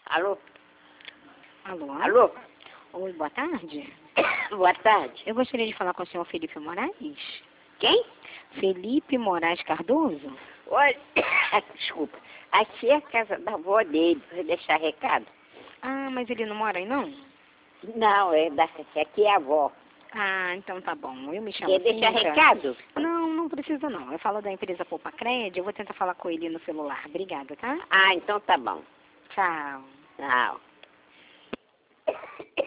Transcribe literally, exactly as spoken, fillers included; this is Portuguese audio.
Alô? Alô? Alô? Oi, boa tarde. Boa tarde. Eu gostaria de falar com o senhor Felipe Moraes. Quem? Felipe Moraes Cardoso? Olha, desculpa. Aqui é a casa da avó dele. Vai deixar recado? Ah, mas ele não mora aí, não? Não, é da, aqui é a avó. Ah, então tá bom. Eu me chamo Quer deixar Cíntia. recado? Não, não precisa não. Eu falo da empresa Poupa Crédito. Eu vou tentar falar com ele no celular. Obrigada, tá? Ah, então tá bom. Tchau. Tchau.